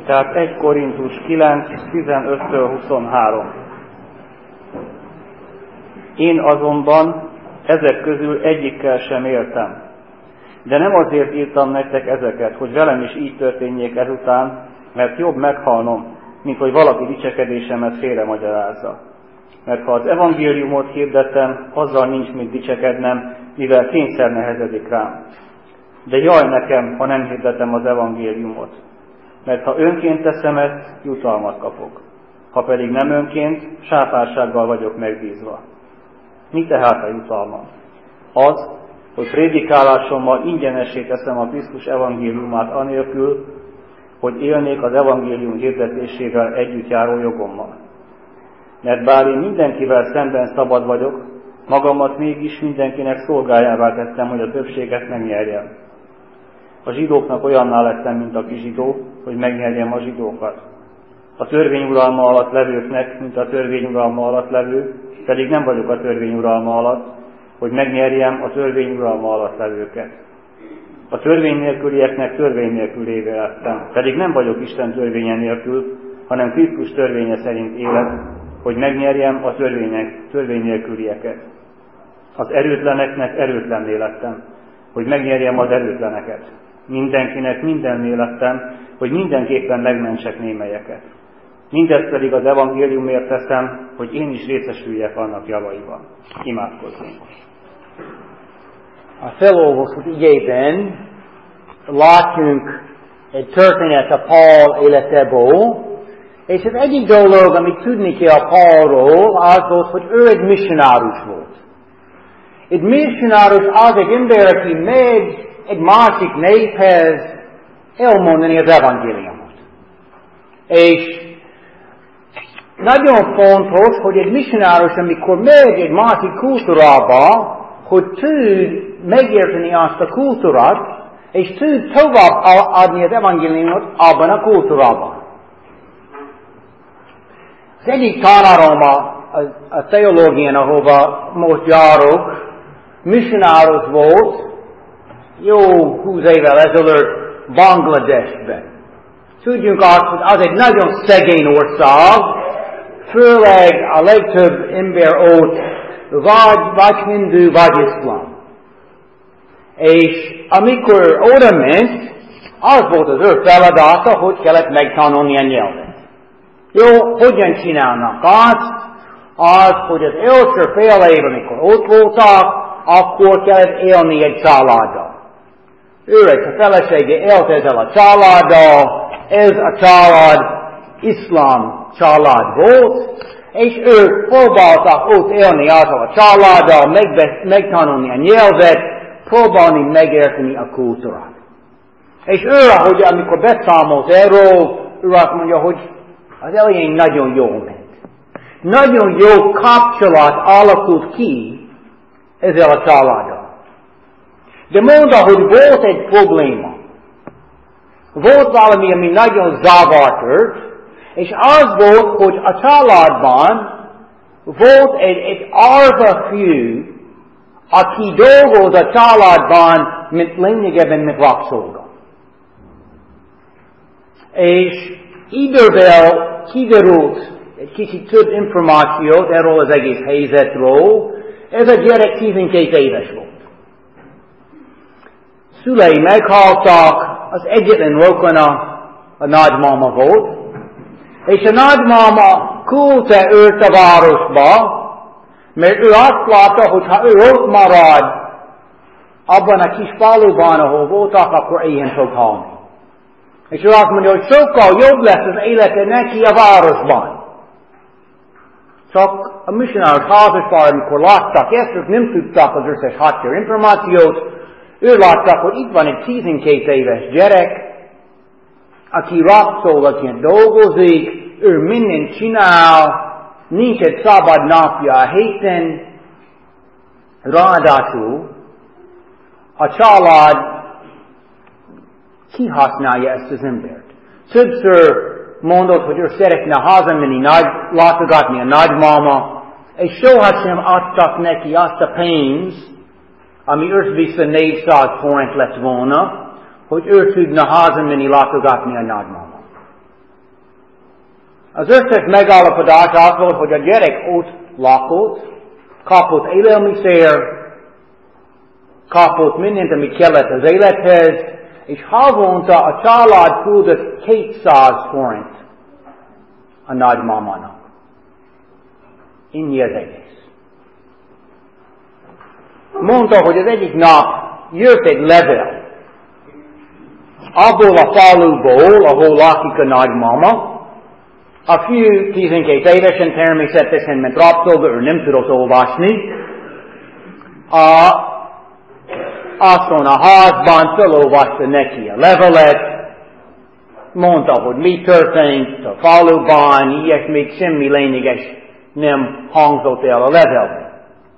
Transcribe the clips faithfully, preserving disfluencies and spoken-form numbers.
Tehát egy Korintus kilenc tizenöttől huszonhárom. Én azonban ezek közül egyikkel sem éltem. De nem azért írtam nektek ezeket, hogy velem is így történjék ezután, mert jobb meghalnom, mint hogy valaki dicsekedésemet félremagyarázza. Mert ha az evangéliumot hirdettem, azzal nincs mit dicsekednem, mivel kényszer nehezedik rám. De jaj nekem, ha nem hirdetem az evangéliumot. Mert ha önként teszem ezt, jutalmat kapok. Ha pedig nem önként, sápársággal vagyok megbízva. Mi tehát a jutalma? Az, hogy prédikálásommal ingyenessé teszem a Krisztus evangéliumát anélkül, hogy élnék az evangélium hirdetésével együtt járó jogommal. Mert bár én mindenkivel szemben szabad vagyok, magamat mégis mindenkinek szolgájává tettem, hogy a többséget megnyerjem. A zsidóknak olyanná lettem, mint a zsidó, hogy megnyerjem a zsidókat. A törvény uralma alatt levőknek, mint a törvény uralma alatt levő, pedig nem vagyok a törvény uralma alatt, hogy megnyerjem a törvény uralma alatt levőket. A törvény nélkülieknek törvény nélkülévé lettem, pedig nem vagyok Isten törvénye nélkül, hanem Krisztus törvénye szerint élek, hogy megnyerjem a törvények, törvény nélkülieket. Az erőtleneknek erőtlenné lettem, hogy megnyerjem az erőtleneket. Mindenkinek mindenné lettem, hogy mindenképpen megmentsek némelyeket. Mindezt pedig az evangéliumért teszem, hogy én is részesüljek annak javaiban. Imádkozzunk. A felolvasott igében látjunk egy történet a Paul életéből, és az egyik dolog, amit tudni kell a Paulról, az volt, hogy ő egy missionárus volt. Egy missionárus az egy ember, aki megy egy másik néphez elmondani az evangéliumot. És nagyon fontos, hogy egy missionárus, amikor megy egy másik kultúrába, hogy tud megérteni azt a kultúrát, és tud tovább adni az evangéliumot abban a kultúrában. Az egyik tanárom a, a, a teológián, ahova most járok, missionárus volt, jó húsz évvel ezelőtt Bangladesben. Tudjunk azt, hogy az egy nagyon szegény ország, főleg a legtöbb ember ott vagy, vagy hindu, vagy iszlám. És amikor oda ment, az volt az ő feladata, hogy kellett megtanulni a nyelvet. Jó, hogyan csinálnak azt? Az, hogy az első fél év, amikor ott voltak, akkor kellett élni egy családdal. Ő és a felesége élt ezzel a családdal, ez a család iszlám család volt, és ők próbáltak ott élni azzal a családdal, megbe- megtanulni a nyelvet, próbálni megérteni a kultúrát. És ő, ahogy amikor beszámolt erről, ő azt mondja, hogy az elején nagyon jól ment. Nagyon jó kapcsolat alakult ki ezzel a családdal. De mondta, hogy volt egy probléma. Volt valami, ami nagyon zavart őt, és az volt, hogy a családban volt egy, egy árva fiú, aki dolgoz a családban, mint lényegében, mint rabszolga. És idővel kiderült egy kicsit több információt erről az egész helyzetről. Ez a gyerek tizenkét éves volt. Szülei meghaltak, az egyetlen rokona a nagymama volt, és a nagymama küldte őt a városba, mert ő azt látta, hogy ha ő ott marad abban a kis faluban, ahol voltak, akkor éhen fog halni. És ő azt mondja, hogy sokkal jobb lesz az élete neki a városban. Csak a missionárus házaspár, amikor láttak ezt, ők nem tudtak az összes háttér információt, ő láttak, hogy itt van egy tizenkét éves gyerek, aki rabszolgaként dolgozik, ő mindent csinál, nincs egy szabad napja a héten, ráadásul a család kihasználja ezt az embert. Többször mondott, hogy ő szeretne hazamenni, nagy, látogatni a nagymama, és sohasem adtak neki azt a pénzt, ami össze-vissza négyszáz forint lett volna, hogy ő tudna hazamenni, látogatni a nagymama. Az összes megállapodás az volt, hogy a gyerek ott lakott, kapott élelmiszer, kapott mindent, ami kellett az élethez, és havonta a család küldött kétszáz forint a nagymamának. Ennyi az egész. Mondta, hogy az egyik nap jött egy levél abból a faluból, ahol lakik a nagymama. A fiú tizenkét évesen természetesen, mint rabszolga, ő nem tudott olvasni. A asszony a házban felolvasta neki a levelet, mondta, hogy mi történt a faluban, ilyesmit, semmi lényeges nem hangzott el a levelben.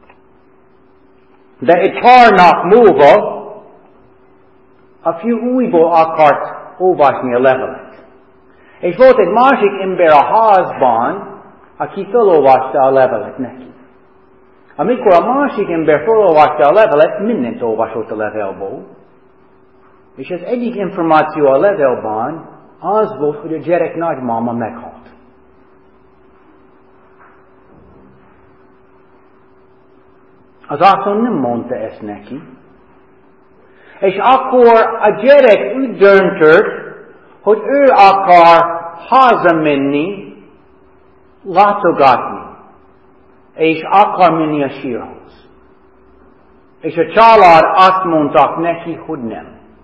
De egy pár nap múlva a fiú újból akart olvasni a levelet. És volt egy másik ember a házban, aki felolvasta a levelet neki. Amikor a másik ember felolvasta a levelet, mindent olvasott a levelból. És az egyik információ a levelben az volt, hogy a gyerek nagymama meghalt. Az asszony nem mondta ezt neki. És akkor a gyerek úgy döntött, hogy ő akar hazamenni, látogatni, és akar menni a sírhoz. És a család azt mondták neki, hogy nem.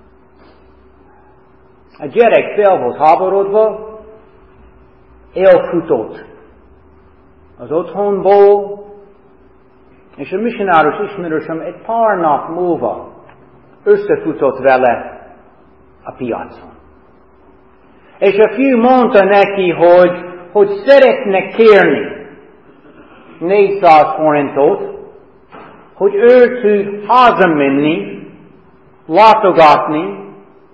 A gyerek fel volt háborodva, elfutott az otthonból, és a missionárius ismerősöm egy pár nap múlva összefutott vele a piacon. És a fiú mondta neki, hogy, hogy szeretne kérni négyszáz forintot, hogy ő tud hazamenni, látogatni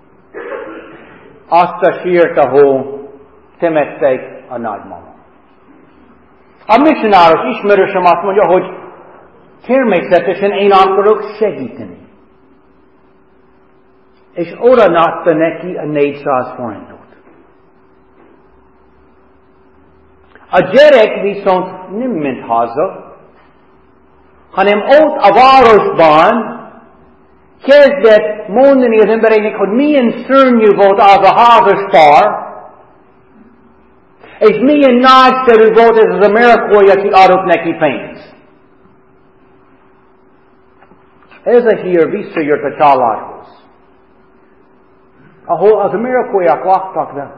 azt a sírt, ahol temették a nagymama. A missionárius ismerősöm azt mondja, hogy természetesen én akarok segíteni. És oda adta neki a négyszáz forintot. A gyerek viszont nem ment haza, hanem ott a városban kezdett mondani az embereknek, hogy milyen szörnyű volt az a házas pár, és milyen nagyszerű volt ez az amerikai, aki adott neki pénzt. Ez a hír visszajött a családhoz, ahol az amerikaiak laktak vele.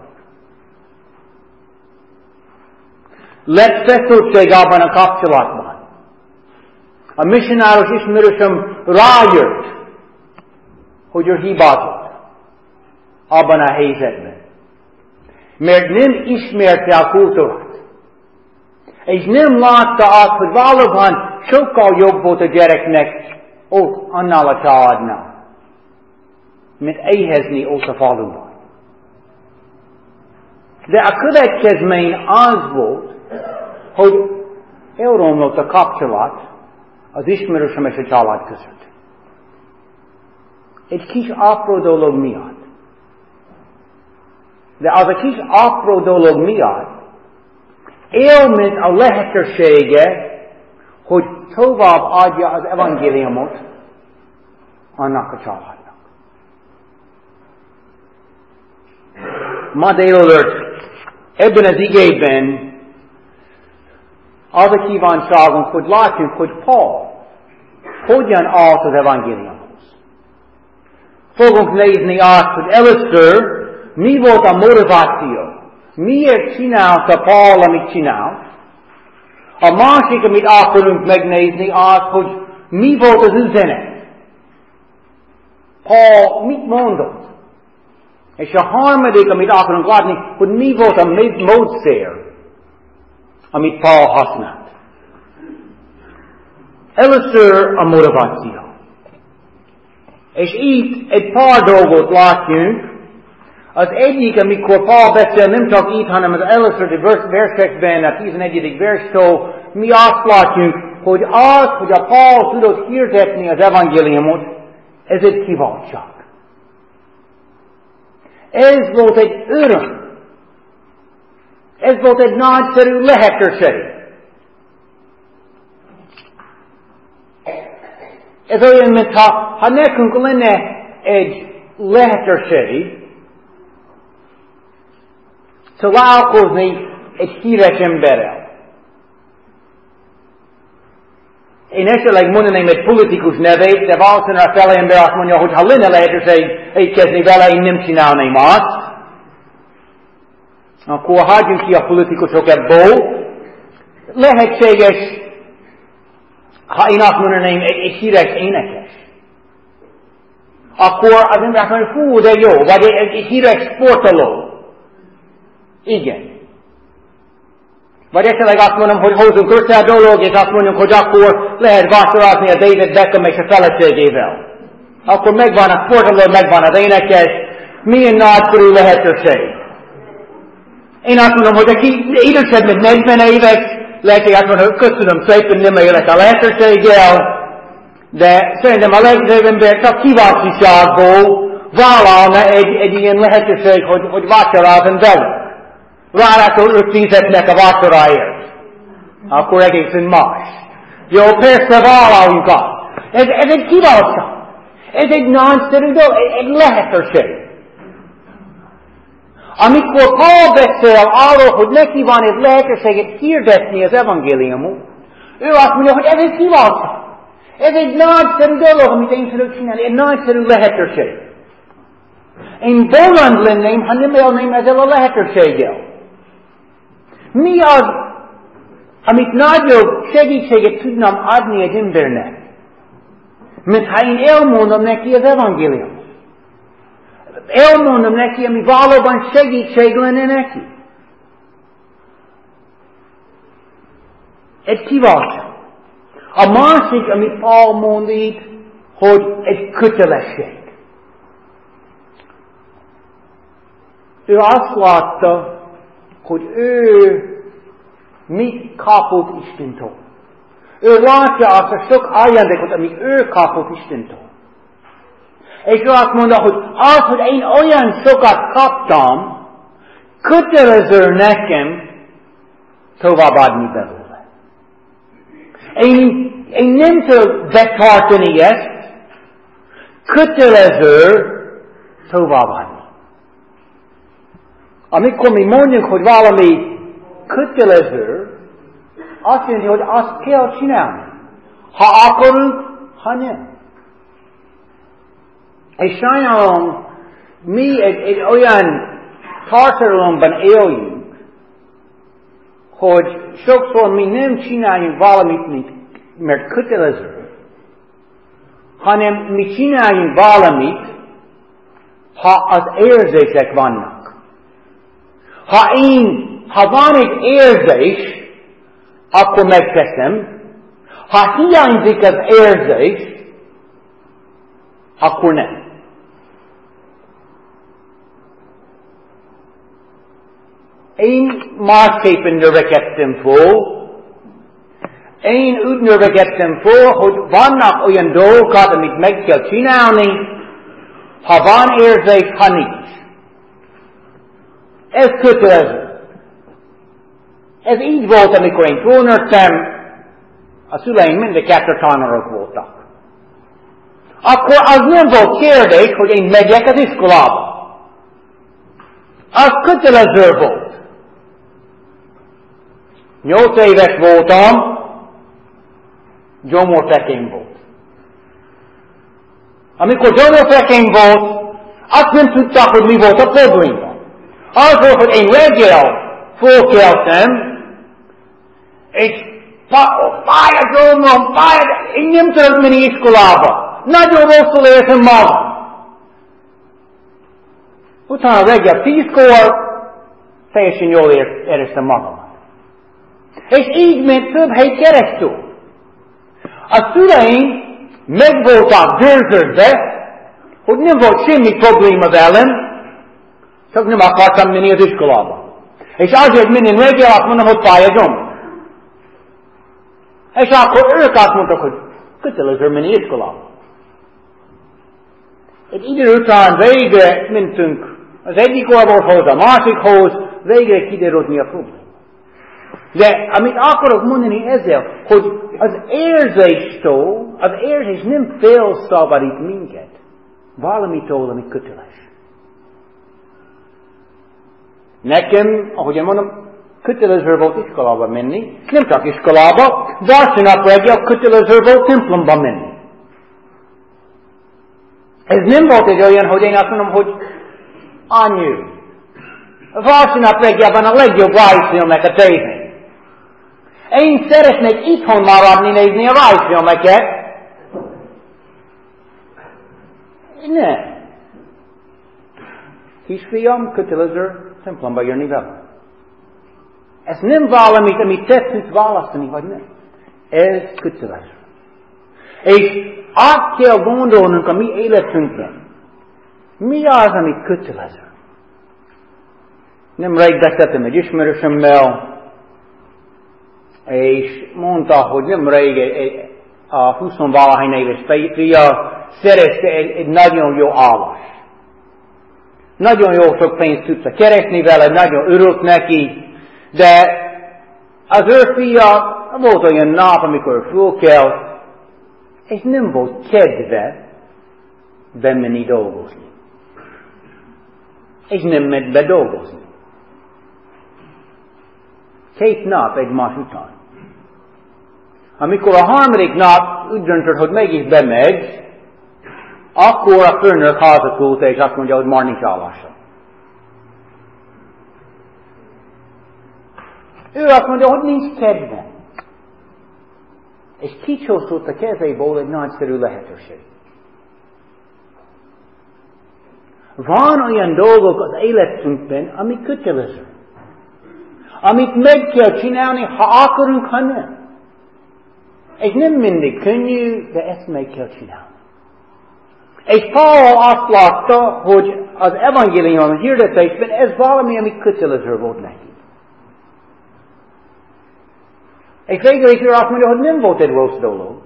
Lett feszültség abban a kapcsolatban. A missionárius ismerősöm rájött, hogy ő hibázott abban a helyzetben. Mert nem ismerte a kultúrát. És nem látta azt, hogy valóban sokkal jobb volt a gyereknek ott annál a családnál, mint éhezni ott a faluban. De a következmény az volt, hogy elromlott a kapcsolat az ismerősöm és a család között. Egy kis apró dolog miatt. De az a kis apró dolog miatt elment a lehetősége, hogy tovább adja az evangéliumot annak a családnak. Ma délelőtt ebben az igében az a kívánságunk, hogy látjuk, hogy Paul hogyan állt az evangéliumhoz. Fogunk nézni azt, hogy először mi volt a motiváció. Miért csinálta Paul, amit csinált? A másik, amit akarunk megnézni, az, hogy mi volt az üzenet. Paul mit mondott? És a harmadik, amit akarunk látni, hogy mi volt a módszer, amit Paul használt. Először a motiváció. És itt egy pár dolgot látjunk. Az egyik, amikor Paul beszél, nem csak itt, hanem az először versekben, a tizenegyedik verstől, mi azt látjuk, hogy az, hogy a Paul tudott hirdetni az evangéliumot, ez egy kiváltság. Ez volt egy öröm. Ez volt egy nagyszerű lehetőség. Ez olyan, mintha ha nekünk lenne egy lehetőség találkozni egy híres emberrel. Én esetleg mondanám egy politikus nevét, de valószínűleg a fele ember azt mondja, hogy ha lenne lehetőség étkezni vele, én nem csinálnám azt. Akkor hagyjuk ki a politikusok ebből. Lehetséges, ha én azt mondanám, egy, egy híres énekes. Akkor az ember azt mondja, hú, de jó, vagy egy, egy híres sportoló. Igen. Vagy esetleg azt mondom, hogy hozzunk össze a dolog, és azt mondjuk, hogy akkor lehet vásárolni a David Beckham és a feleségével. Akkor megvan a sportoló, megvan az énekes, milyen nagykorú lehetőség. Én azt mondom, hogy aki idősebb, mint negyven éves, lehet, hogy azt mondom, hogy köszönöm szépen, nem élek a lehetőséggel, de szerintem a legtöbb ember csak kíváncsiságból vállalna egy, egy ilyen lehetőség, hogy, hogy vásárolni velük. Ráadásul ők fizetnek a vacsoráért. Akkor egészen más. Jó, persze vállaljunk azt. Ez, ez egy kiváltság. Ez egy nagyszerű dolog, egy lehetőség. Amikor Paul beszél arról, hogy neki van egy lehetőséget hirdetni az evangéliumot, ő azt mondja, hogy ez egy kiváltság. Ez egy nagyszerű dolog, amit én tudok csinálni, egy nagyszerű lehetőség. Én bolond lenném, ha nem élném ezzel a lehetőséggel. Mi az, amit nagyobb segítséget tudnám adni egy embernek, mint ha én elmondom neki az evangéliumot. Elmondom neki, ami valóban segítség lenne neki. Egy kiváltság. A másik, amit Paul mond itt, hogy egy kötelesség. Ő azt látta, hogy ő mit kapott Istentől. Ő látja azt a sok ajándékot, amit ő kapott Istentől. És ő azt mondta, hogy az, hogy én olyan sokat kaptam, kötelező nekem továbbadni belőle. Én, én nem tudom betartani ezt, kötelező továbbadni. Amikor mi mondjuk, hogy valami kötelező, azt jelenti, hogy azt kell csinálni. Ha akarunk, ha nem. És sajnálom, mi egy, egy olyan társadalomban éljünk, hogy sokszor mi nem csináljunk valamit, mint, mert kötelező, hanem mi csináljunk valamit, ha az érzések vannak. Ha én, ha van egy érzés, akkor megteszem. Ha hiányzik az érzés, akkor nem. Én másképpen növekedtem föl. Én úgy növekedtem föl, hogy vannak olyan dolgokat, amit meg kell csinálni, ha van érzés, ha nincs. Ez kötelező. Ez így volt, amikor én fölnőttem, a szüleim mind kettő tanárok voltak. Akkor az nem volt kérdés, hogy én megyek az iskolába. Az kötelező volt. Nyolc éves voltam, gyomorfekény volt. Amikor gyomorfekény volt, azt nem tudták, hogy mi volt a probléma. Az volt, hogy én reggel fölkeltem, és fáj a gyomrom, fáj, én nem tudok menni iskolába. Nagyon rosszul érzem magam. Utána reggel tízkor teljesen jól éreztem magam. És így ment több hely keresztül. A szüleim meg voltak győződve, hogy nem volt semmi probléma velem, csak nem akartam menni az iskolába. És azért minden reggel azt mondom, hogy fáj a gyomrom. És akkor ők azt mondtak, hogy kötelező menni iskolába. Egy idő után végre mentünk az egyik orvoshoz, a másikhoz, végre kiderülni a probléma. De amit akarok mondani ezzel, hogy az érzéstől, az érzés nem felszabadít minket valamitől, ami köteles. Nekem, ahogy én mondom, kötelező volt iskolába menni, nem csak iskolába, vasárnap reggel kötelező volt templomba menni. Ez nem volt egy olyan, hogy én azt mondom, hogy anyu, vasárnap reggel van a legjobb rajzfilmek a tévén. Én szeretnék itthon maradni, nézni a rajzfilmeket. Nem. Kisfiam, kötelező templomba jönni vele. Ez nem valamit, amit te tudsz választani, vagy nem. Ez kötelező. És át kell gondolnunk a mi életünkben. Mi az, ami kötelező? Nemrég beszéltem egy ismerősömmel, és mondta, hogy nemrég egy, a huszonvalahány éves fia szerezte egy, egy nagyon jó állas. Nagyon jó sok pénzt tudta keresni vele, nagyon örült neki, de az ő fia volt olyan nap, amikor fölkelt, és nem volt kedve bemenni dolgozni. És nem ment be dolgozni. Két nap egymás után. Amikor a harmadik nap úgy döntött, hogy mégis bemegy, akkor a főnök hazaküldte, és azt mondja, hogy már nincs állása. Ő azt mondja, hogy nincs kedve. És kicsúszott a kezéből egy nagyszerű lehetőség. Van olyan dolgok az életünkben, ami kötelező. Amit meg kell csinálni, ha akarunk, ha nem. És nem mindig könnyű, de ezt meg kell csinálni. És Paul azt látta, hogy az evangélium hirdetésben ez valami, ami kötelező volt neki. És végül is ő azt mondja, hogy nem volt egy rossz dolog.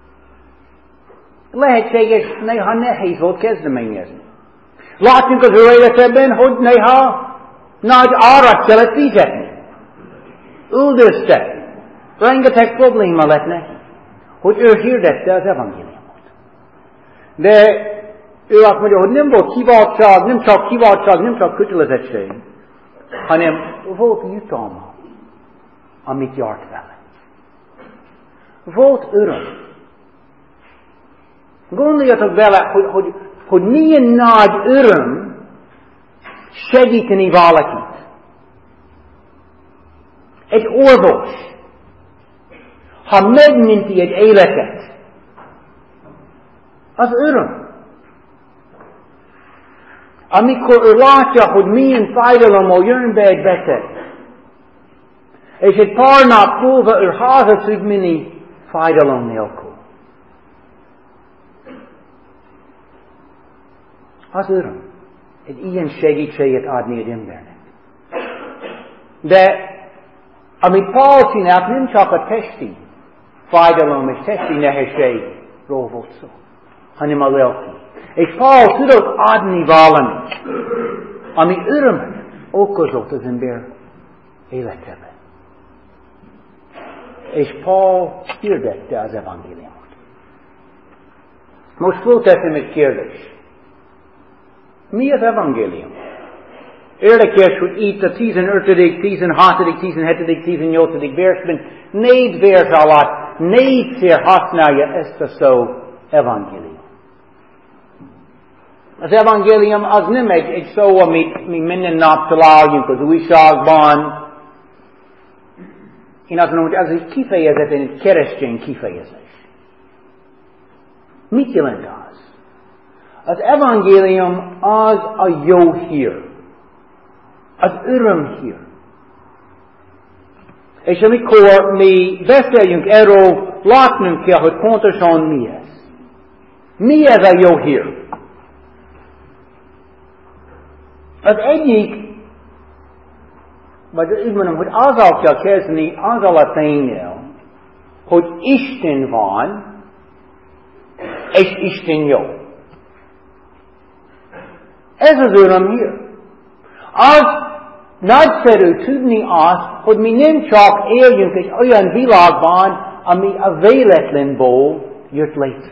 Lehetséges, néha nehéz volt kezdeményezni. Látunk az ő életében, hogy néha nagy árat kellett fizetni. Üldözte. Rengeteg probléma lett neki, hogy ő hirdette az evangéliumot. De ő azt mondja, hogy nem volt kiváltság, nem csak kiváltság, nem csak kötelezettség, hanem volt jutalma, amit járt vele. Volt öröm. Gondoljatok bele, hogy, hogy, hogy milyen nagy öröm segíteni valakit. Egy orvos, ha megmenti egy életet, az öröm. Amikor ő látja, hogy milyen fájdalommal jön be egy beteg, és egy pár nap múlva ő haza tud menni fájdalom nélkül. Az öröm. Egy ilyen segítséget adni egy embernek. De amit Paul csinált, nem csak a testi fájdalom és testi nehézségről volt szó, hanem a lelki. És Paul tudott adni valamit, ami örömet okozott az ember életében. És Paul hirdette az evangéliumot. Most fölteszem egy kérdést. Mi az evangélium? Érdekes, hogy itt a tizenötödik, tizenhatodik, tizenhetedik, tizennyolcadik versben négy vers alatt négyszer használja ezt a szó evangélium. Az evangélium az nem egy, egy szó, amit mi minden nap találjuk az újságban. Én azt mondom, hogy az egy kifejezetten egy keresztény kifejezés. Mit jelent az? Az evangélium az a jó hír. Az örömhír. És amikor mi beszéljünk erről, látnunk kell, hogy pontosan mi ez. Mi ez a jó hír? Az egyik, vagy úgy mondom, hogy azzal kell kezdeni, azzal a tényel, hogy Isten van, és Isten jó. Ez az örömhír. Az, nagyszerű tudni azt, hogy mi nem csak éljünk egy olyan világban, ami a véletlenból jött létre.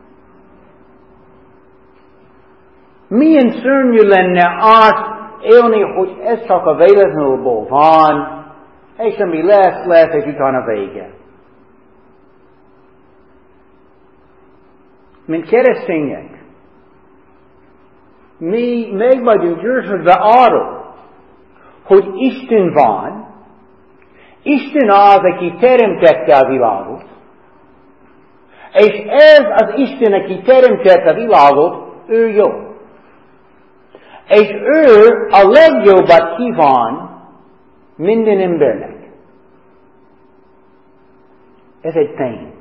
Milyen szörnyű lenne azt élni, hogy ez csak a véletlenül van, és ami lesz, lesz, és utána vége. Mint keresztények, mi meg vagyunk győződve arról, hogy Isten van, Isten az, aki teremtette a világot, és ez az Isten, aki teremtette a világot, ő jó. És ő a legjobbat kíván minden embernek. Ez egy tény.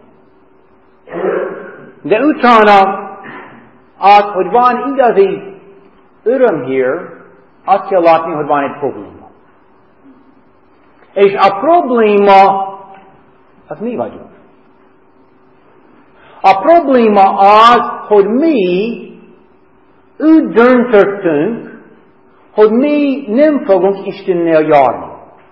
De utána az, hogy van igazi örömhír, azt kell látni, hogy van egy probléma. És a probléma, az mi vagyunk. A probléma az, hogy mi úgy döntöttünk, hogy mi nem fogunk Istennél járni.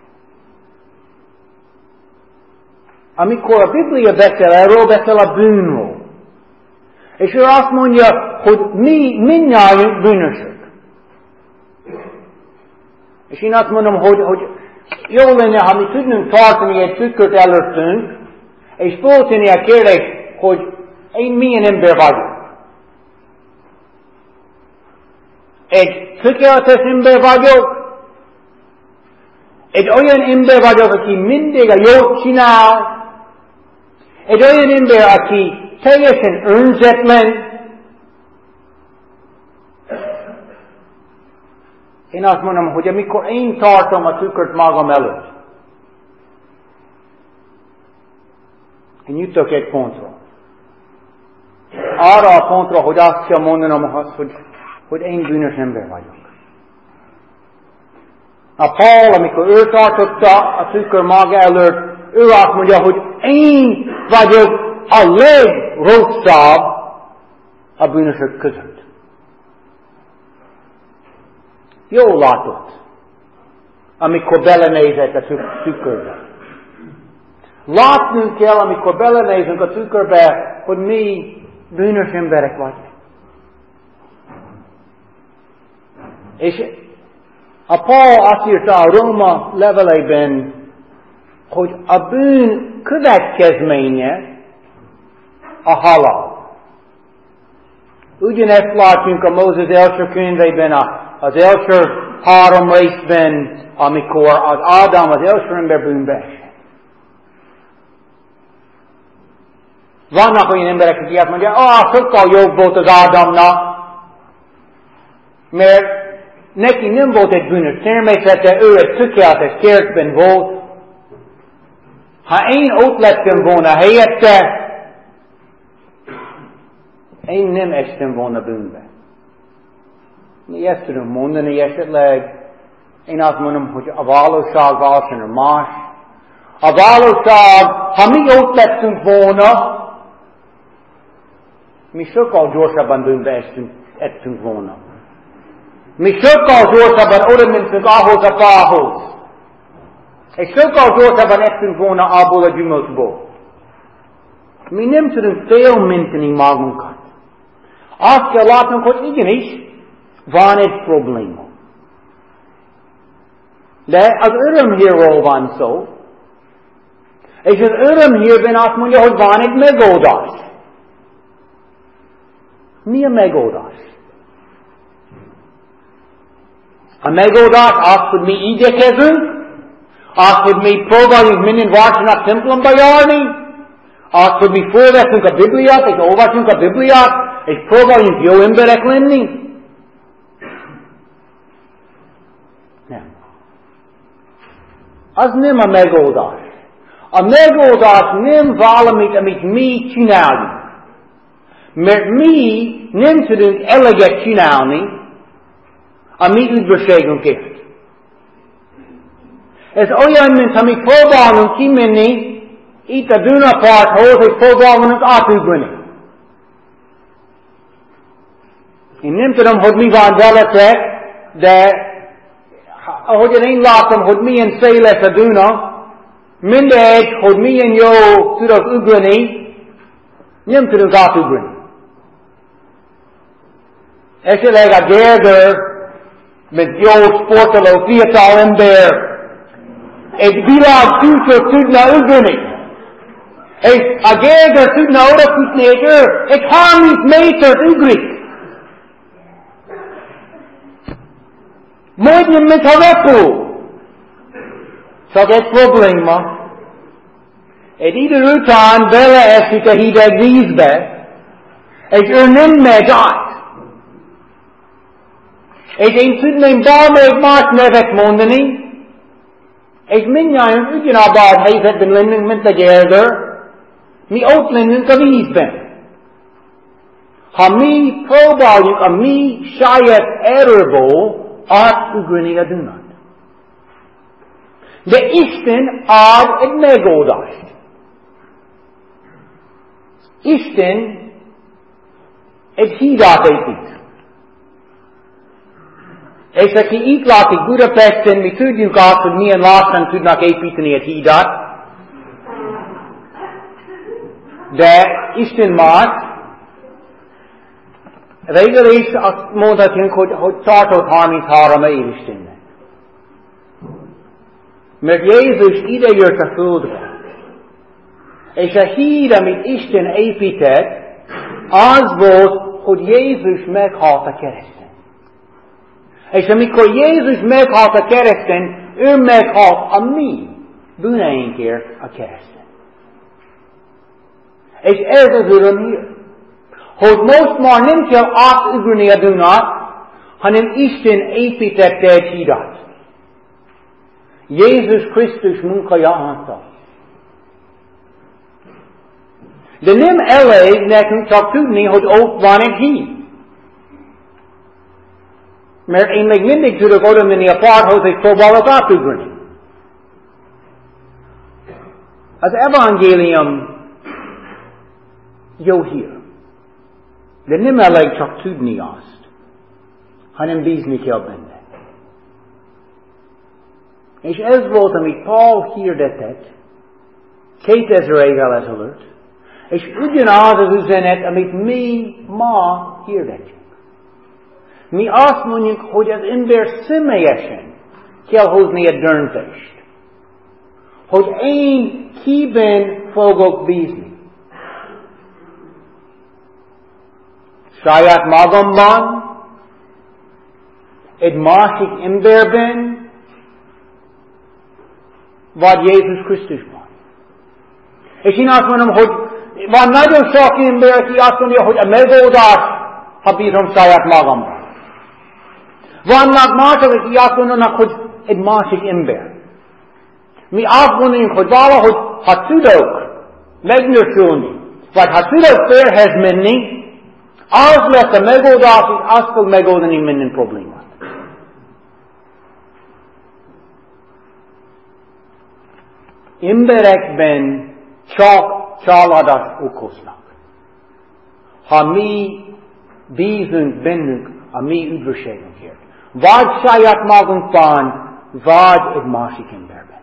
Amikor a Biblia beszél erről, beszél a bűnről. És ő azt mondja, hogy mi mindnyájunk bűnösök. És én azt mondom, hogy, hogy jó lenne, ha mi tudnunk tartani egy tükröt előttünk, és föltenni a kérdést, hogy én milyen ember vagyok. Egy tökéletes ember vagyok, egy olyan ember vagyok, aki mindig a jót csinál, egy olyan ember, aki teljesen önzetlen. Én azt mondom, hogy amikor én tartom a tükröt magam előtt, én jutok egy pontra. Arra a pontra, hogy azt kell mondanom, hogy, hogy én bűnös ember vagyok. A Paul, amikor ő tartotta a tükör maga előtt, ő azt mondja, hogy én vagyok a legrosszabb a bűnösök között. Jól látott, amikor belenézett a tükörbe. Látnunk kell, amikor belenézünk a tükörbe, hogy mi bűnös emberek vagyunk. És a Paul azt írta a Róma levelében, hogy a bűn következménye a halál. Ugyanezt látjuk a Mózes első könyvében, az első három részben, amikor az Ádám, az első ember bűnbe esett. Vannak olyan emberek, akik azt mondják, ah, sokkal jobb volt az Ádámnak, mert neki nem volt egy bűnös természete, ő egy tökéletes kertben volt. Ha én ott lettem volna helyette, én nem estem volna bűnbe. Mi ezt tudom mondani esetleg. Én azt mondom, hogy a valóság valószínűleg más. A valóság, ha mi ott lettünk volna, mi sokkal gyorsabban bűnbe estünk, ettünk volna. Mi sokkal gyorsabban oda mentünk ahhoz a fához. És sokkal gyorsabban ettünk volna abból a gyümölcsból. Mi nem tudunk félmenteni magunkat. Azt kell látnunk, hogy igenis van egy probléma. De az örömhírról van szó. És az örömhírben azt mondja, hogy van egy megoldás. Mi a megoldás? A megoldás az, hogy mi igyekezünk, az, hogy mi próbáljunk minden vasárnap templomba járni, az, hogy mi fölveszünk a Bibliát, és olvasunk a Bibliát, és próbáljunk jó emberek lenni. Nem. Az nem a megoldás. A megoldás nem valamit, amit mi csináljuk. Mert mi nem tudunk eleget csinálni a mi üdvösségünkért. Ez olyan, mint ha mi próbálunk kimenni itt a Dunaparthoz, és próbálunk átugrani. Én nem tudom, hogy mi van veletek, de ahogyan én látom, hogy milyen széles a Duna, mindegy, hogy milyen jó tudok ugrani, nem tudok átugrani. Esetleg a Gergő, mint jó sportoló, fiatal ember, egy világ csúcsot tudna ugrani. És a Gergő tudna odafutni, és ő egy harminc métert ugrik. Majdnem, mint a repül. Csak egy probléma. Egy idő után beleesik a hideg vízbe, és ő nem megy át. És én tudném bármelyik más nevet mondani, és mindjárt ugyanabban a helyzetben lennünk, mint a Gergő, mi ott lennünk a vízben. Ha mi próbáljuk a mi saját erőből átugrani a Dunát. De Isten ad egy megoldást. Isten egy hídát épít. És aki itt lakik Budapesten, mi tudjuk azt, hogy milyen lassan tudnak építeni egy hídát. De Isten már végül is azt mondhatjuk, hogy, hogy tartott harminchárom év Istennek. Mert Jézus ide jött a földre. És a híd, amit Isten épített, az volt, hogy Jézus meghalt a kereszten. És amikor Jézus meghalt a kereszten, ő meghalt a mi bűneinkért a kereszten. És ez az öröm hír, hogy most már nem kell átugrani a Dunát, hanem Isten építette egy hídat. Jézus Krisztus munkája által. De nem elég nekünk csak tudni, hogy ott van egy híd. Mert én még mindig tudok oda menni a parthoz, és próbálok átugrani. Az evangélium jó hír. De nem elég csak tudni azt, hanem bízni kell benne. És ez volt, amit Paul hirdetett kétezer évvel ezelőtt, és ugyanaz az üzenet, amit mi ma hirdetjük. Mi azt mondjuk, hogy az ember személyesen kell hozni a döntést, hogy én kiben fogok bízni. Saját magamban, egy másik emberben, vagy Jézus Krisztusban. És én azt mondom, hogy van nagyon sok ember, aki azt mondja, hogy a megoldás, ha bízom saját magamban. Vannak mások, akik azt mondanak, hogy egy másik ember. Mi azt mondjuk, hogy valahogy, ha tudok megnősülni, vagy ha tudok férhez menni, az lesz a megoldás, és azt fog megoldani minden problémát. Emberekben csak csalódást okoznak. Ha mi bízunk bennünk a mi üdvösségünkért. Vagy saját magunkban, vagy egy másik emberben.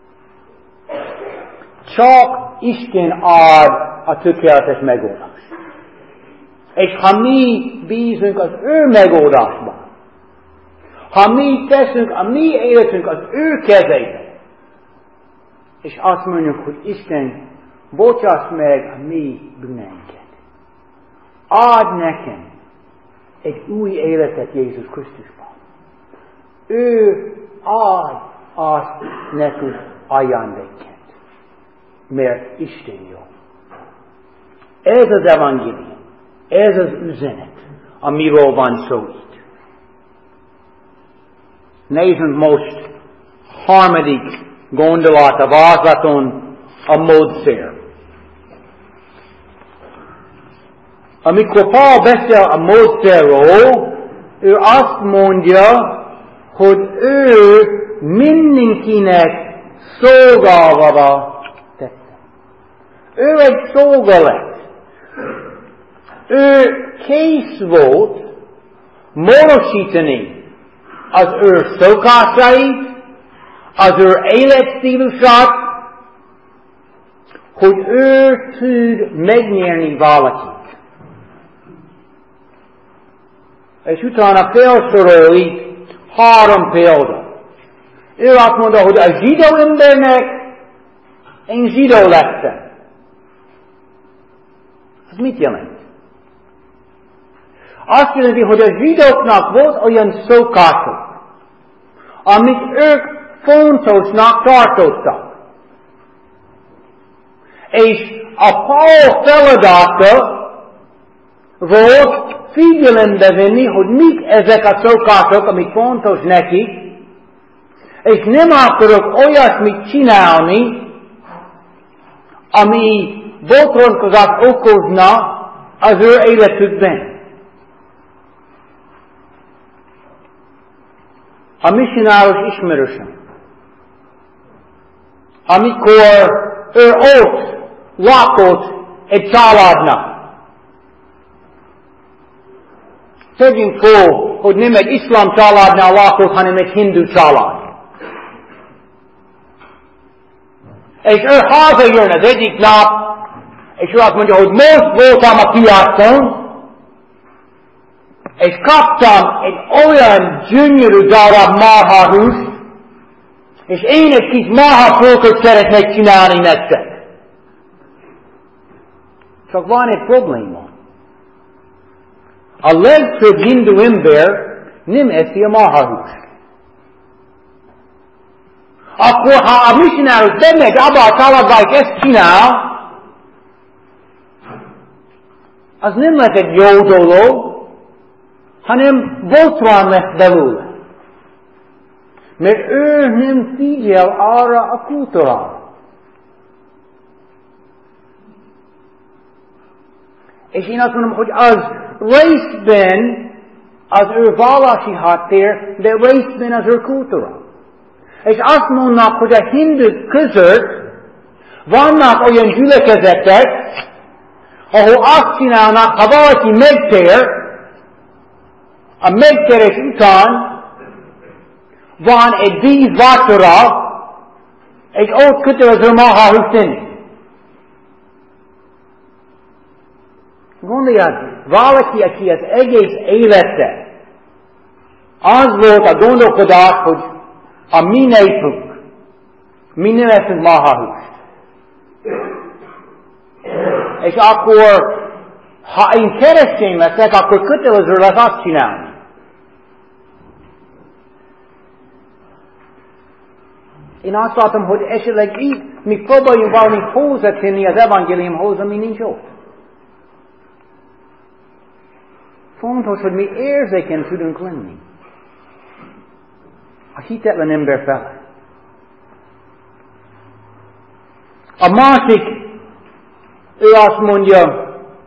Csak Isten ad a tökéletes megoldást. És ha mi bízunk az ő megoldásban, ha mi teszünk a mi életünk az ő kezeibe, és azt mondjuk, hogy Isten, bocsáss meg a mi bűneinket. Add nekem egy új életet Jézus Krisztusban. Ő ad azt nekünk ajándékként. Mert Isten jó. Ez az evangélium. Ez az üzenet, amiről van szó itt. Nézzünk most harmadik gondolat a vázlaton, a módszer. Amikor Paul beszél a módszerről, ő azt mondja, hogy ő mindenkinek szolgálva tette. Ő egy szolga lett. Ő kész volt módosítani az ő szokásait, az ő életstílusát, hogy ő tud megnyerni valakit. És utána felsorol itt három példa. Ő azt mondta, hogy a zsidó embernek én zsidó lettem. Ez mit jelent? Azt jelenti, hogy a zsidóknak volt olyan szokások, amit ők fontosnak tartottak. És a Paul feladata volt figyelembe venni, hogy mik ezek a szokások, amik fontos nekik, és nem akarok olyasmit csinálni, ami botránkozást okozna az ő életükben. A missionáros ismerősöm, amikor ő ott lakott egy családnak, tegyünk föl, hogy nem egy iszlám családnál lakott, hanem egy hindu család. És ő hazajön az egyik nap, és ő azt mondja, hogy most voltam a piacon, és kaptam egy olyan gyönyörű darab marhahúst, és én egy kis marhapulkot szeretnék csinálni nektek. Csak van egy probléma. A legtöbb hindu ember nem eszi a marhahúst. Akkor, ha a missionáros bemegy abba a családba, és ezt csinál, az nem lesz egy jó dolog, hanem botrán lesz belőle. Mert ő nem figyel arra a kultúrára. És én azt mondom, hogy az részben az ő vallási háttér, de részben az ő kultúra. És azt mondnak, hogy a hinduk között vannak olyan gyülekezetek, ahol azt csinálnak, ha valaki megtér, a megtérés után van egy díszvacsora, és ott kötelező marhahúst tenni. Gondoljátok, valaki, aki az egész élete, az volt a gondolkodás, hogy a mi népünk, mi nem eszünk marhahúst. És akkor, ha én keresztény leszek, akkor kötelező lesz azt csinálni. Én azt látom, hogy esetleg itt mi próbáljunk valamit hozzátenni az evangéliumhoz, ami nincs ott. Fontos, hogy mi érzéken tudunk lenni a hitetlen ember felé. A másik, ő azt mondja,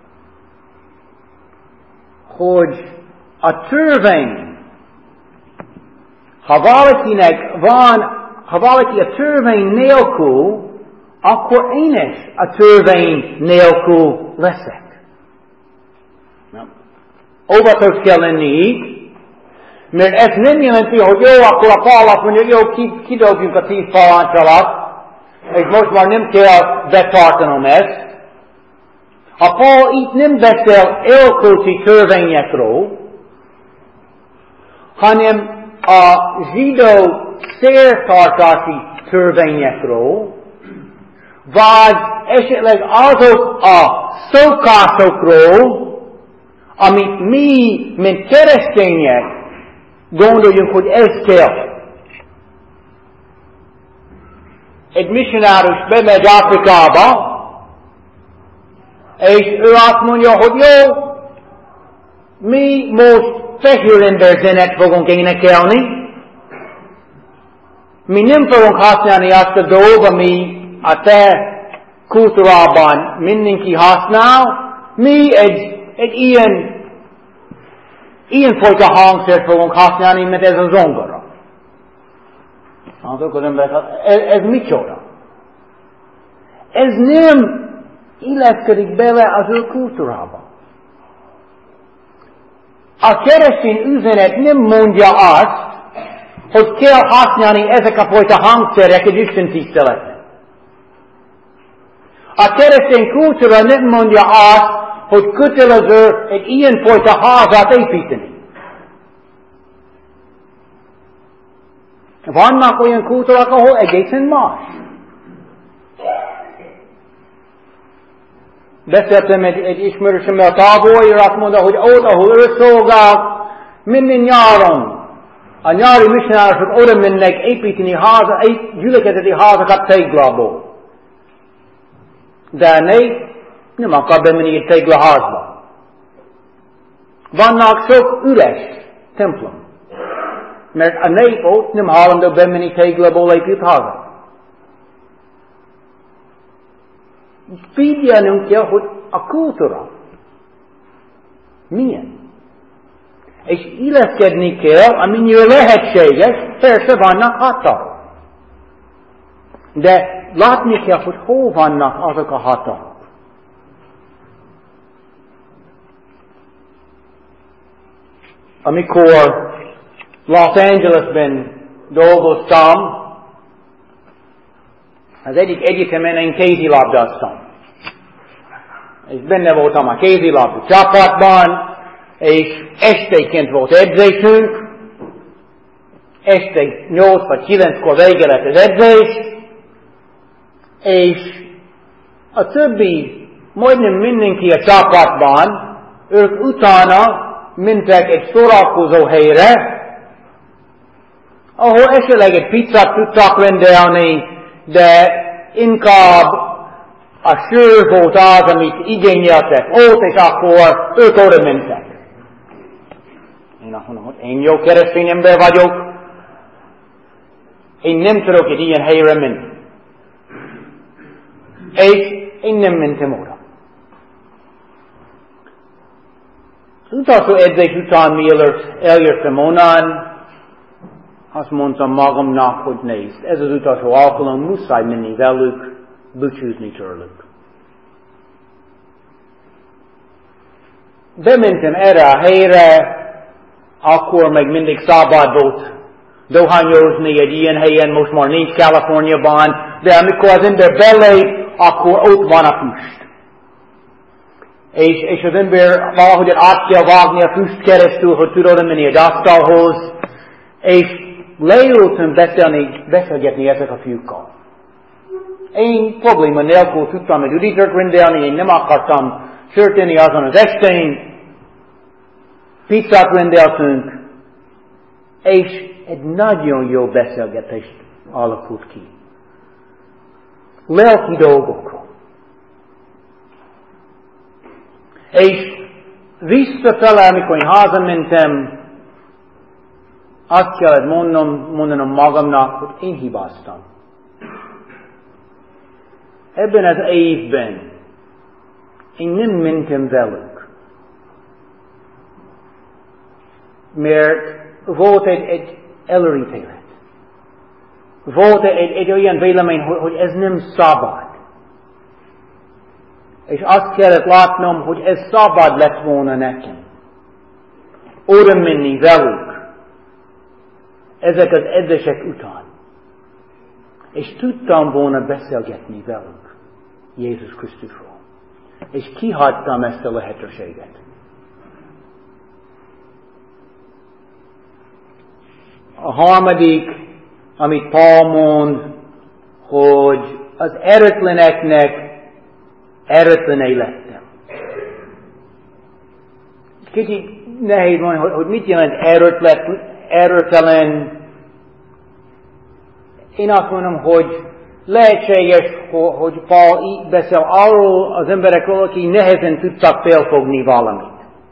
hogy a törvény, ha valakinek van, ha valaki a törvény nélkül, akkor én is a törvény nélkül leszek. Óvatos kell lenni így, mert ez nem jelenti, hogy jó, akkor a Pál azt mondja, jó, kidobjunk a tíz parancsolat, és most már nem kell betartanom ezt. A Pál itt nem beszél elkölcsi törvényekről, hanem a zsidó szertartási törvényekről, vagy esetleg azok a szokásokról, amit mi, mint keresztények, gondoljunk, hogy ez kell. Egy missionáris bemegy Afrikába, és ő azt mondja, hogy jó, mi most fehér ember zenét fogunk énekelni, mi nem fogunk használni azt a dolgot, ami a te kultúrában mindenki használ, mi egy Egy ilyen, ilyen fajta hangszert fogunk használni, mert ez a zongora. Azok az emberek, ez, ez micsoda? Ez nem illeszkedik bele az ő kultúrába. A keresztény üzenet nem mondja azt, hogy kell használni ezek a fajta hangszereket Isten tiszteletben. A keresztény kultúra nem mondja azt, hogy kötelező egy ilyenfajta házat építeni. Vannak olyan kultúrák, ahol egészen más. Beszéltem egy, egy ismerősömmel távol, és azt mondta, hogy ott, ahol ő szolgál, minden nyáron a nyári missionárosok oda mennek építeni háza, gyülekezeti házakat téglából. De a nép nem akar bemenni egy téglaházba. Vannak sok üres templom. Mert a nép ott nem hajlandó bemenni téglából épült házat. Figyelnünk kell, hogy a kultúra milyen. És illeszkedni kell, amennyire lehetséges, persze vannak határok. De látni kell, hogy hol vannak azok a határok. Amikor Los Angelesben dolgoztam, az egyik egyetemen én kézilabdáztam. És benne voltam a kézilabda csapatban, és esténként volt edzésünk, este nyolc vagy kilenckor vége lett az edzés, és a többi, majdnem mindenki a csapatban, ők utána mentek egy szórakozó helyre, ahol esetleg egy pizzát tudtak rendelni, de inkább a sör volt az, amit igényeltek ott, és akkor ők oda mentek. Én azt mondom, hogy én jó keresztény ember vagyok, én nem tudok egy ilyen helyre menni. És én nem mentem oda. Az utolsó edzés után, mielőtt eljöttem onnan, azt mondtam magamnak, hogy nézd, ez az utolsó alkalom, muszáj menni velük, búcsúzni tőlük. Bementem erre a helyre, akkor még mindig szabad volt dohányozni egy ilyen helyen, most már nincs Kaliforniában, de amikor az ember belép, akkor ott van a füst. És, és az ember valahogy át kell vágni a füst keresztül, hogy tud oda menni az asztalhoz, és leültem beszélni, beszélgetni ezek a fiúkkal. Én probléma nélkül tudtam egy üdítőt rendelni, én nem akartam sörteni azon az estén, pizzát rendeltünk, és egy nagyon jó beszélgetést alakult ki. Lelki dolgokról. És visszafele, amikor én hazamentem, azt kellett mondanom, mondanom magamnak, hogy én hibáztam. Ebben az évben én nem mentem velük. Mert volt egy, egy előítélet. Volt egy, egy olyan vélemény, hogy, hogy ez nem szabad. És azt kellett látnom, hogy ez szabad lett volna nekem. Oda menni velük. Ezek az edzések után. És tudtam volna beszélgetni velük Jézus Krisztusról. És kihagytam ezt a lehetőséget. A harmadik, amit Paul mond, hogy az erőtleneknek erőtlené lettem. Kicsit nehéz mondani, hogy, hogy mit jelent erőtlen, erőtlen. Én azt mondom, hogy lehetséges, hogy Paul így beszél arról az emberekről, akik nehezen tudtak felfogni valamit.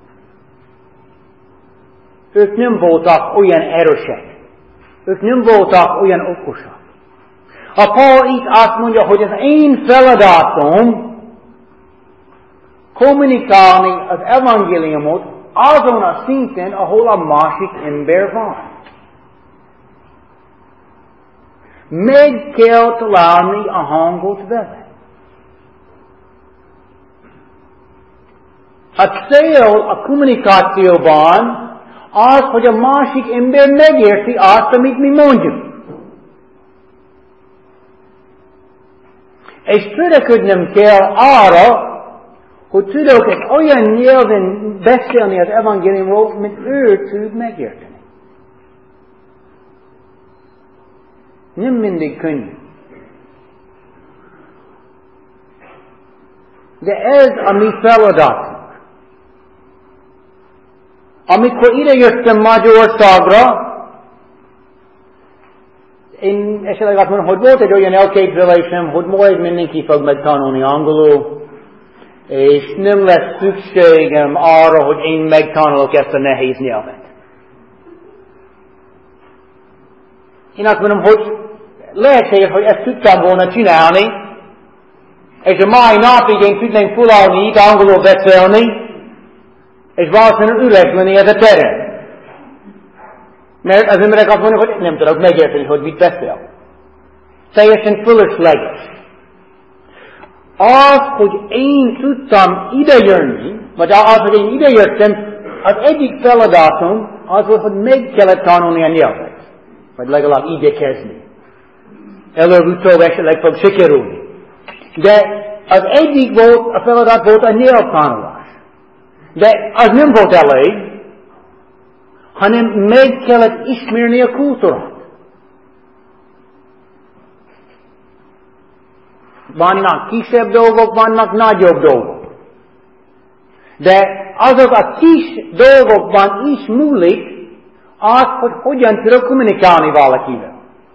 Ők nem voltak olyan erősek. Ők nem voltak olyan okosak. A Paul itt azt mondja, hogy az én feladatom kommunikálni az evangéliumot azon a szinten, ahol a másik ember van. Meg kell találni a hangot vele. A cél a kommunikációban az, hogy a másik ember megérti azt, amit mi mondjuk. És törekednem kell arra, hogy tudok egy olyan nyelven beszélni az evangéliumról, mint ő tud megérteni. Nem mindig könnyű. De ez a mi feladatunk. Amikor idejöttem Magyarországra, én esetleg azt mondom, hogy volt egy olyan elképzelésem, hogy majd mindenki fog megtanulni angolul, és nem lesz szükségem arra, hogy én megtanulok ezt a nehéz nyelvet. Én azt mondom, hogy lehetséges, hogy ezt tudtam volna csinálni, és a mai napig én tudnám felállni itt angolul beszélni, és valószínűleg üres lenni ez a terem. Mert az emberek azt mondják, hogy nem tudok megérteni, hogy mit beszél. Teljesen fölösleges. Az, hogy én tudtam idejönni, vagy az, hogy én idejöttem, az egyik feladatom az volt, hogy meg kellett tanulni a nyelvet. Vagy legalább igyekezni. Előbb-utóbb esetleg fog sikerülni. De az egyik volt, a feladat volt a nyelvtanulás. De az nem volt elég, hanem meg kellett ismerni a kultúrát. Vannak kisebb dolgok, vannak nagyobb dolgok. De azok a kis dolgokban is múlik az, hogy hogyan tudok kommunikálni valakivel.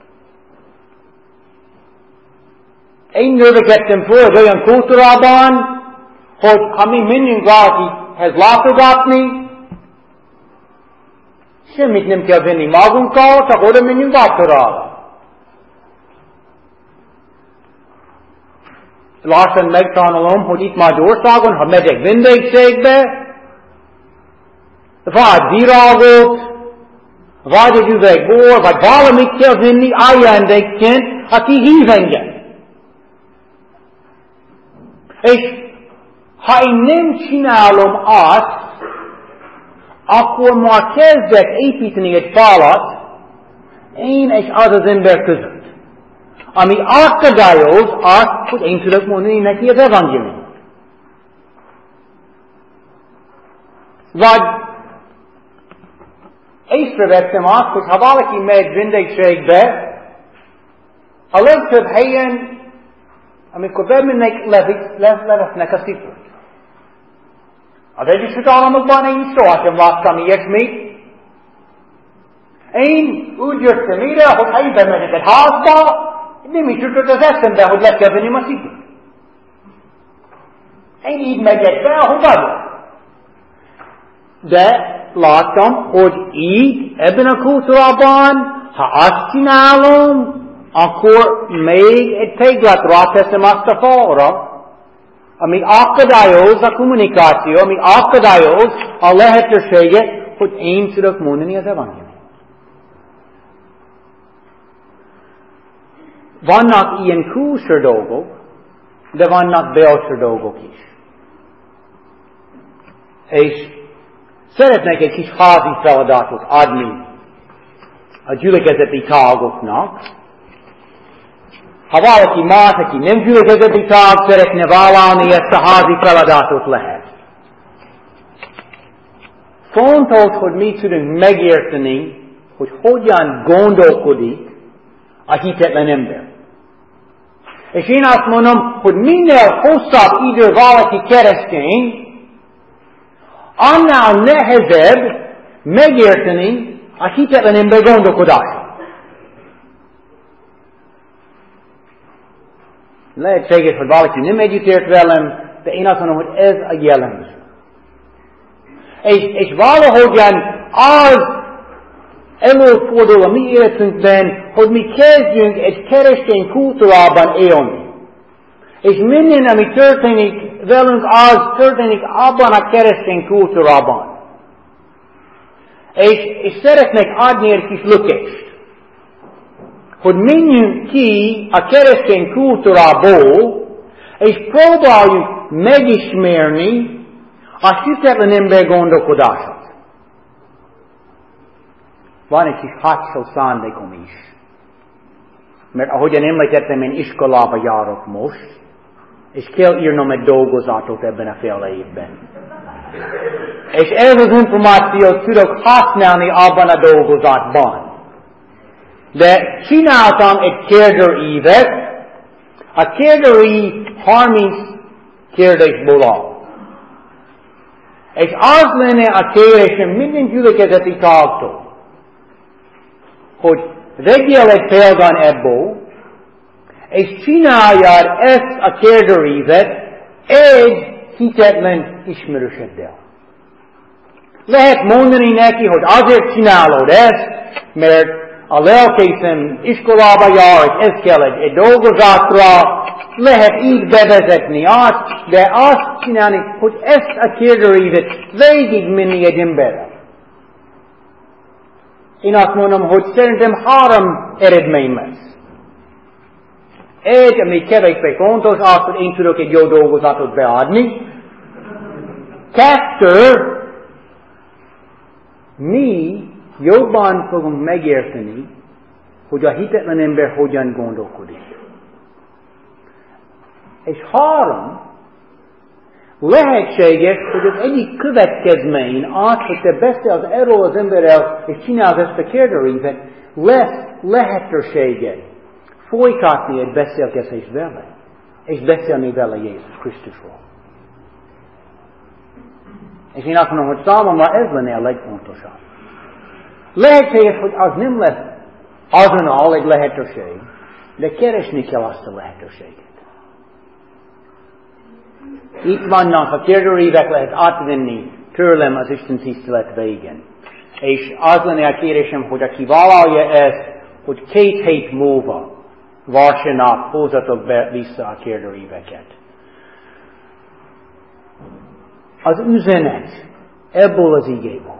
Én növekedtem föl egy olyan kultúrában, hogy ha mi menjünk valakihez látogatni, semmit nem kell venni magunkkal, csak oda menjünk vacsorára. Lassan megtanulom, hogy itt Magyarországon, ha megyek vendégségbe, vagy virágot, vagy egy üveg bor, vagy valamit kell venni ajándékként, aki hív engem. És ha én nem csinálom azt, akkor már kezdek építeni egy falat, én és az az ember között. Ami akadályoz azt, hogy én tudok mondani neki az evangéliumot. Vagy észrevettem azt, hogy ha valaki megy vendégségbe, a legtöbb helyen, amikor bemennek, levesznek a cipőt. Az Egyesült Államokban én sohasem láttam ilyesmit. Én úgy jöttem ide, hogy ha ide megyek egy házba, nem is jutott az eszembe, hogy le kell venni a cipőt. Én így megyek be, ahogy vagyok. De láttam, hogy így, ebben a kultúrában, ha azt csinálom, akkor még egy téglát ráteszem azt a falra, ami akadályoz a kommunikáció, ami akadályoz a lehetőséget, hogy én tudok mondani az evangéliumot. Vannak ilyen külső dolgok, de vannak belső dolgok is. És szeretnék egy kis házi feladatot adni a gyülekezeti tagoknak. Ha valaki más, aki nem gyülekezeti tag, szeretne vállalni, ezt a házi feladatot lehet. Fontos, hogy mi tudunk megérteni, hogy hogyan gondolkodik a hitetlen ember. És én azt mondom, hogy minél hosszabb idő valaki keresztény, annál nehezebb megérteni a hitetlen ember gondolkodását. Lehetséges, hogy valaki nem együttért velem, de én azt mondom, hogy ez a jellemző. És, és valahogyan az előfordul a mi életünkben, hogy mi kezdjünk egy keresztény kultúrában élni. És minden, ami történik velünk, az történik abban a keresztény kultúrában. És, és szeretnék adni egy kis lökést, hogy menjünk ki a keresztény kultúrából, és próbáljuk megismerni a hitetlen ember gondolkodását. van egy kis hátsó szándékom is. Mert ahogyan említettem, én iskolába járok most, és kell írnom egy dolgozatot ebben a fél évben. És ez az információt tudok használni abban a dolgozatban. De csináltam egy kérdőívet, a kérdőív harminc kérdésből áll. És az lenne a kérésem minden gyülekezeti tagtól, hogy vegyél egy példán ebből, és csináljad ezt a kérdőívet egy hitetlen ismerősöddel. Lehet mondani neki, hogy azért csinálod ezt, mert a lelkészem iskolába jár, és ez kell egy, egy dolgozatra, lehet így bevezetni azt, de azt csinálni, hogy ezt a kérdőívet végig menni egy emberrel. Én azt mondom, hogy szerintem három eredmény lesz. Egy, ami kevésbé fontos, az, hogy én tudok egy jó dolgozatot beadni. Kettő, mi jobban fogunk megérteni, hogy a hitetlen ember hogyan gondolkodik. És három, lehetséges, hogy az egyik következmény az, hogy te beszélsz erről az emberrel, és csinálsz ezt a kérdőívet, lesz lehetőséged folytatni egy beszélgetést vele, és beszélni vele Jézus Krisztusról. És én azt mondom, hogy számomra ez lenne a legfontosabb. Lehetséges, hogy az nem lesz azonnal egy lehetőség, de keresni kell azt a lehetőséget. Itt vannak a kérdőívek, lehet átvenni tőlem az Isten tisztelet végén. És az lenne a kérésem, hogy aki vállalja ezt, hogy két hét múlva vasárnap hozzatok be vissza a kérdőíveket. Az üzenet ebből az igéből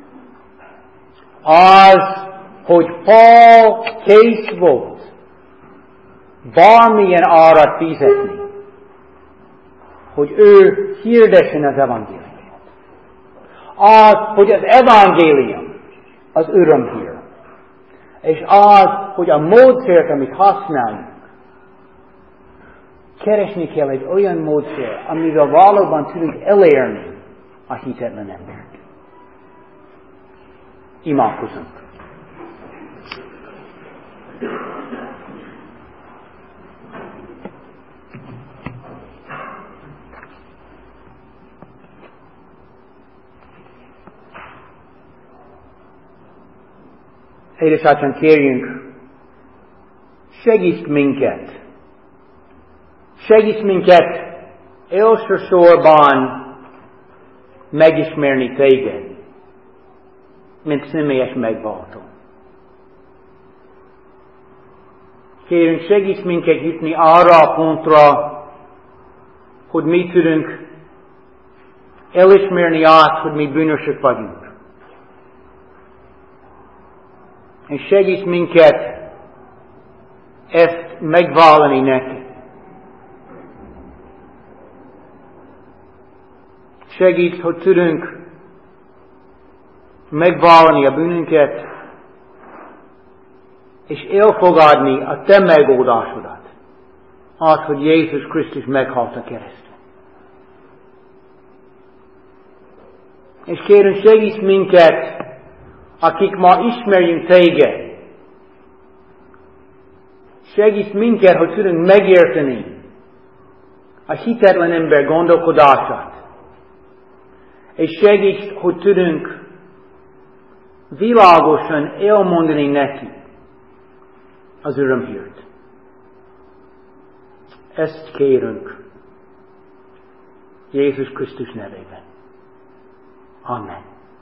az, hogy Paul kész volt bármilyen árat fizetni, hogy ő hirdessen az evangéliumot. Az, hogy az evangélium az örömhír. És az, hogy a módszert, amit használunk, keresni kell egy olyan módszer, amivel valóban tudunk elérni a hitetlen embert. Imádkozunk. Édesatyám, kérjünk, segíts minket. Segíts minket elsősorban megismerni téged, mint személyes megváltó. Kérünk, segíts minket jutni arra a pontra, hogy mi tudunk elismerni azt, hogy mi bűnösök vagyunk. És segíts minket ezt megvallani neked. Segíts, hogy tudunk megvallani a bűnünket, és elfogadni a te megoldásodat. Az, hogy Jézus Krisztus meghalt a kereszten. És kérünk, segíts minket, akik ma ismerjünk téged. Segíts minket, hogy tudunk megérteni a hitetlen ember gondolkodását. És segíts, hogy tudunk világosan elmondani neki az örömhírt. Ezt kérünk Jézus Krisztus nevében. Amen.